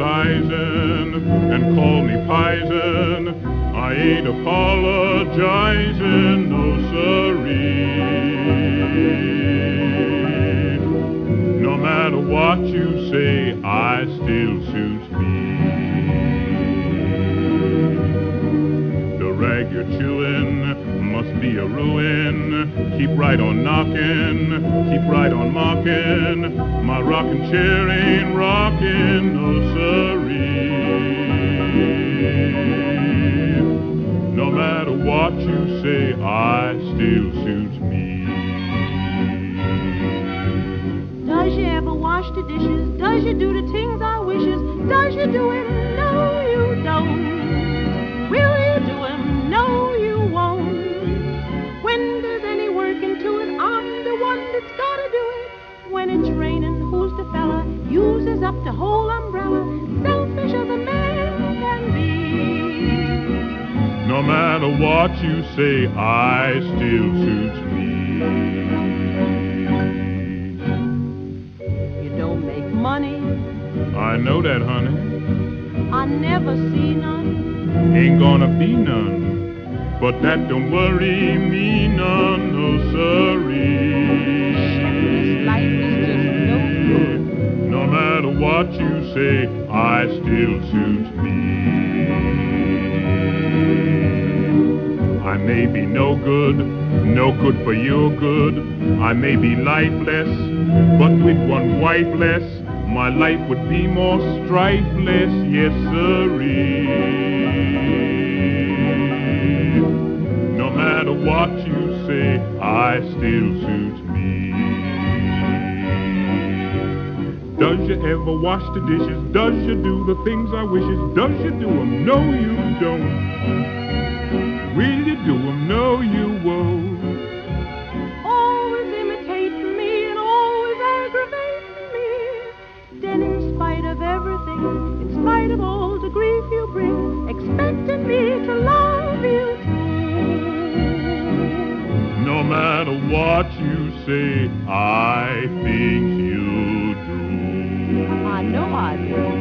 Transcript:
criticizing and call me pisen. I ain't apologizing, no siree. No matter what you say, I still suits me. The rag you're chewing must be a ruin. Keep right on knocking, keep right on mocking. My rocking chair ain't rocking, no siree. No matter what you say, I still suits me. Does you ever wash the dishes? Does you do the things I wishes? Does you do it? No, you don't. Will you do it? No, you won't. When there's any work into it, I'm the one that's gotta do it. When it's raining, who's the fella? Uses up the whole umbrella. Selfish as a man can be. No matter what you say, I still suits me. You don't make money. I know that, honey. I never see none. Ain't gonna be none. But that don't worry me none, no siree. This life is just no good. No matter what you say, I still suits me. I may be no good for your good. I may be lifeless, but with one wife less, my life would be more strifeless, yes siree. No matter what you say, I still suits me. Does you ever wash the dishes? Does you do the things I wishes? Does you do 'em? No, you don't. Will you do 'em? No, you won't. Always imitate me and always aggravate me. Then in spite of everything, in spite of all the grief you bring, expecting me to love you too. No matter what you say, I think you do. I know I do.